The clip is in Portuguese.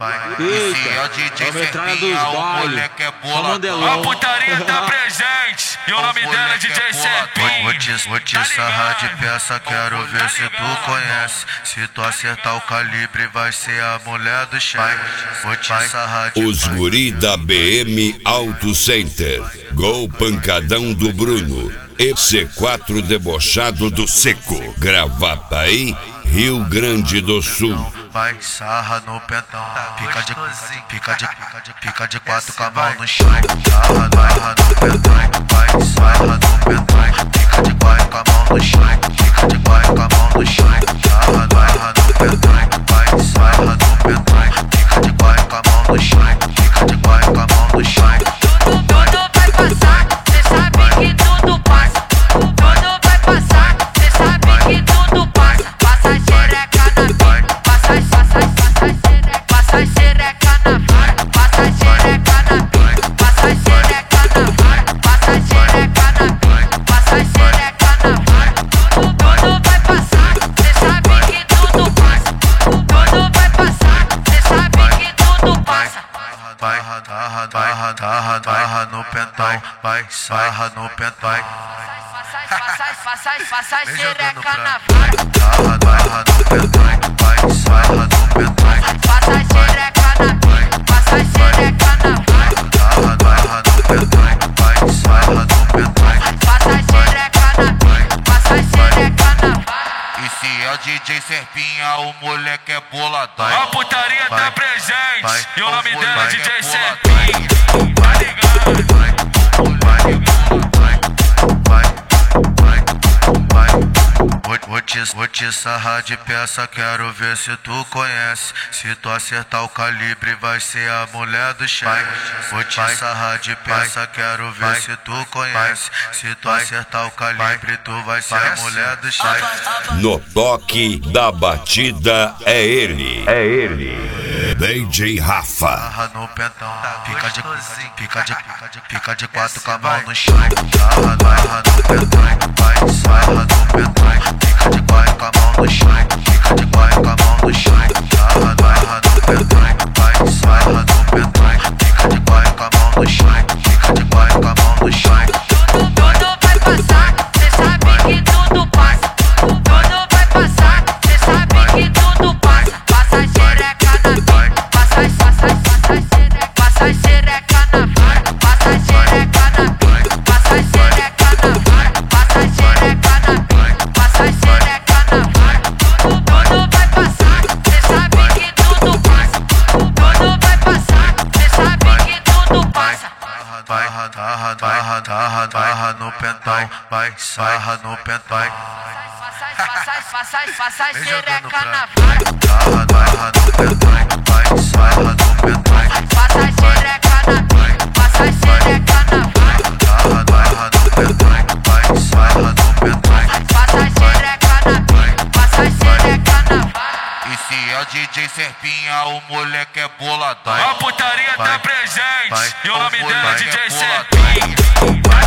E se é o DJ Serpinha, o moleque é boladão. A putaria tá presente e o nome dela é DJ Serpinha. Vou te sarrar de peça, quero ver se tu conhece. Se tu acertar o calibre, vai ser a mulher do chefe. Vou te sarrar de Os guri da BM Auto Center, Gol Pancadão do Bruno, EC4 Debochado do Seco, Gravataí, Rio Grande do Sul. Vai, sarra no pentão, fica de quatro com a mão no chão. Sarra no pentão, vai, sarra no pentão, fica de quatro com a mão no chão. Fica de quatro com a mão no chão. Sarra no pentão, vai, sarra no pentão, fica de quatro com a mão no chão. Fica de quatro com a mão no chão. Tudo vai passar, cê sabe que tudo passa. Tudo vai passar, cê sabe que tudo passa. Passa xereca na vida, passa xereca na vara, passa xereca na vida, passa xereca na vara, passa xereca na vida, passa xereca na vara. Tudo vai passar, cê sabe que tudo passa. Tudo vai passar, cê sabe que tudo passa. Vai, sarra no pentão, vai, sarra no pentão. Faça xereca na vara. Sarra no pentão, vai, sarra no pentão. Faça xereca na vida, passa xereca na vara. Sarra no pentão, vai, sarra no pentão. Faça xereca na vida, passa xereca na vara. E se é o DJ Serpinha, o moleque é boladão. A putaria tá presente e o nome dela é DJ moleque é Serpinha. Tá ligado? Vou te sarrar de peça, quero ver se tu conhece. Se tu acertar o calibre, vai ser a mulher do chefe. Vou te sarrar de peça, quero ver se tu conhece. Se tu acertar o calibre, tu vai ser a mulher do chefe. No toque da batida é ele. DJ Rafa. Sarra no pentão, fica de quatro com a mão no chão. Sarra no pentão, vai, sarra no pentão. Fica de quatro com a mão no chão. Fica de quatro com a mão no chão. Sarra no pentão, vai, sarra no pentão. Fica de quatro com a mão no chão. Fica de quatro com a mão no chão. Tudo vai passar, cê sabe que tudo passa. Tudo vai passar, cê sabe que tudo passa. Passa xereca na vida, passa xereca na vara, passa xereca na vida, passa xereca na vara, passa xereca na vida, passa xereca na vara. Tudo vai passar, cê sabe que tudo passa. Tudo vai passar, cê sabe que tudo passa. Sarra no pentão, vai, sarra no pentão. Faça xereca na vara. Sarra no pentão, vai, sarra no pentão. Faça xereca na vida, passa xereca na vara. Sarra no pentão, vai, sarra no pentão. Faça xereca na vida, passa xereca na vara. E se é o DJ Serpinha, o moleque é boladão. A putaria tá presente e o nome dela é moleque DJ é Serpinha. Tá